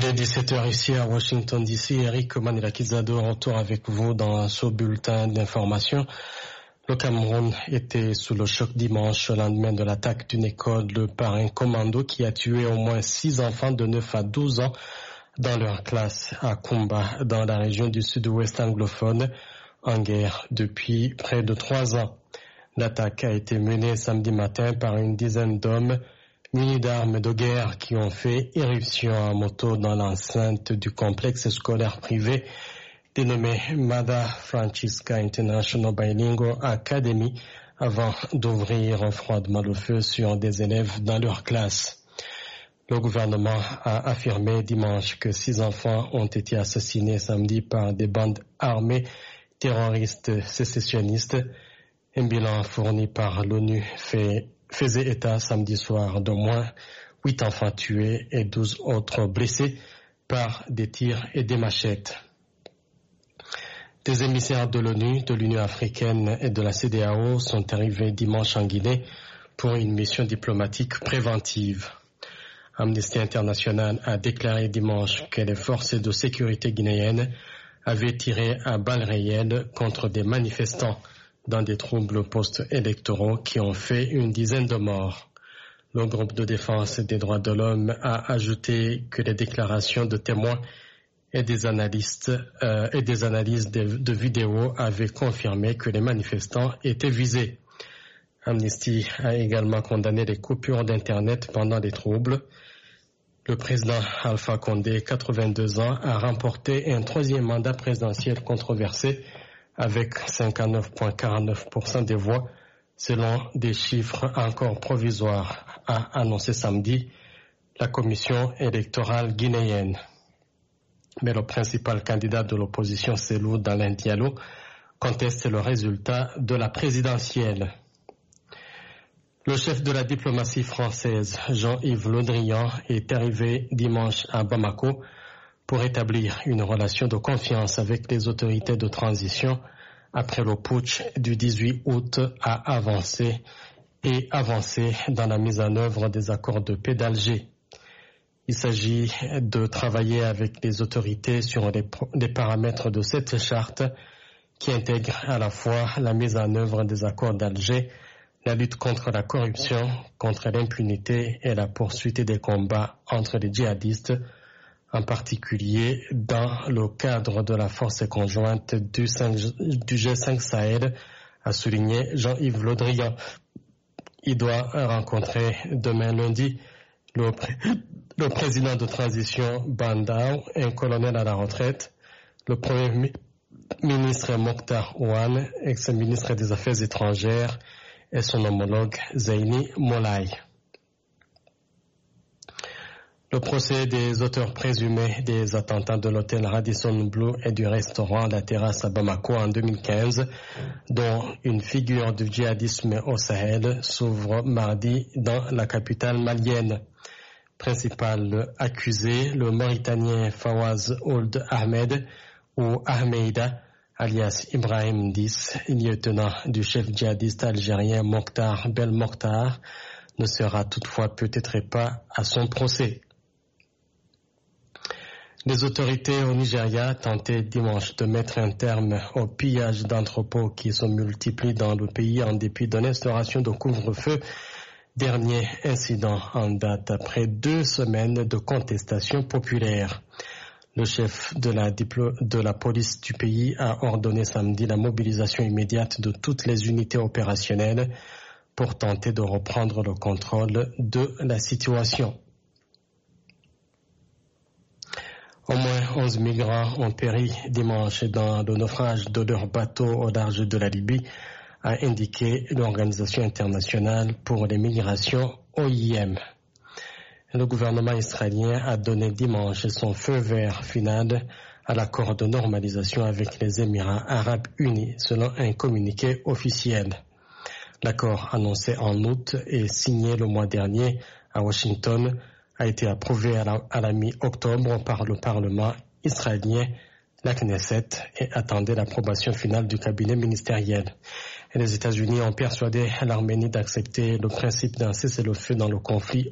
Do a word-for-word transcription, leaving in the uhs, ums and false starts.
Il est dix-sept heures ici à Washington D C. Eric Manilakizado retour avec vous dans ce bulletin d'information. Le Cameroun était sous le choc dimanche au lendemain de l'attaque d'une école par un commando qui a tué au moins six enfants de neuf à douze ans dans leur classe à Kumba, dans la région du sud-ouest anglophone, en guerre depuis près de trois ans. L'attaque a été menée samedi matin par une dizaine d'hommes munis d'armes de guerre qui ont fait éruption en moto dans l'enceinte du complexe scolaire privé dénommé Mother Francisca International Bilingual Academy avant d'ouvrir froidement le feu sur des élèves dans leur classe. Le gouvernement a affirmé dimanche que six enfants ont été assassinés samedi par des bandes armées terroristes sécessionnistes. Un bilan fourni par l'ONU fait faisait état samedi soir d'au moins huit enfants tués et douze autres blessés par des tirs et des machettes. Des émissaires de l'ONU, de l'Union africaine et de la C D A O sont arrivés dimanche en Guinée pour une mission diplomatique préventive. Amnesty International a déclaré dimanche que les forces de sécurité guinéennes avaient tiré à balles réelles contre des manifestants dans des troubles post-électoraux qui ont fait une dizaine de morts. Le groupe de défense des droits de l'homme a ajouté que les déclarations de témoins et des analystes euh, et des analyses de, de vidéos avaient confirmé que les manifestants étaient visés. Amnesty a également condamné les coupures d'Internet pendant les troubles. Le président Alpha Condé, quatre-vingt-deux ans, a remporté un troisième mandat présidentiel controversé avec cinquante-neuf virgule quarante-neuf pour cent des voix, selon des chiffres encore provisoires, a annoncé samedi la commission électorale guinéenne. Mais le principal candidat de l'opposition, Cellou Dalein Diallo, conteste le résultat de la présidentielle. Le chef de la diplomatie française, Jean-Yves Le Drian, est arrivé dimanche à Bamako pour établir une relation de confiance avec les autorités de transition après le putsch du dix-huit août à avancer et avancer dans la mise en œuvre des accords de paix d'Alger. Il s'agit de travailler avec les autorités sur les, les paramètres de cette charte qui intègre à la fois la mise en œuvre des accords d'Alger, la lutte contre la corruption, contre l'impunité et la poursuite des combats entre les djihadistes, en particulier dans le cadre de la force conjointe du, du G cinq Sahel, a souligné Jean-Yves Le Drian. Il doit rencontrer demain lundi le, pré le président de transition Bandao, un colonel à la retraite, le premier ministre Mokhtar Ouane, ex-ministre des Affaires étrangères, et son homologue Zaini Molay. Le procès des auteurs présumés des attentats de l'hôtel Radisson Blu et du restaurant La Terrasse à Bamako en deux mille quinze, dont une figure du djihadisme au Sahel, s'ouvre mardi dans la capitale malienne. Principal accusé, le Mauritanien Fawaz Ould Ahmed ou Ahmeida, alias Ibrahim dix, lieutenant du chef djihadiste algérien Mokhtar Belmokhtar, ne sera toutefois peut-être pas à son procès. Les autorités au Nigeria tentaient dimanche de mettre un terme au pillage d'entrepôts qui se multiplient dans le pays en dépit de l'instauration de couvre-feu. Dernier incident en date après deux semaines de contestation populaire. Le chef de la, de la police du pays a ordonné samedi la mobilisation immédiate de toutes les unités opérationnelles pour tenter de reprendre le contrôle de la situation. Au moins onze migrants ont péri dimanche dans le naufrage de leur bateau au large de la Libye, a indiqué l'Organisation internationale pour les migrations O I M. Le gouvernement israélien a donné dimanche son feu vert final à l'accord de normalisation avec les Émirats arabes unis, selon un communiqué officiel. L'accord annoncé en août et signé le mois dernier à Washington a été approuvé à la, à la mi-octobre par le Parlement israélien, la Knesset, et attendait l'approbation finale du cabinet ministériel. Et les États-Unis ont persuadé l'Arménie d'accepter le principe d'un cessez-le-feu dans le conflit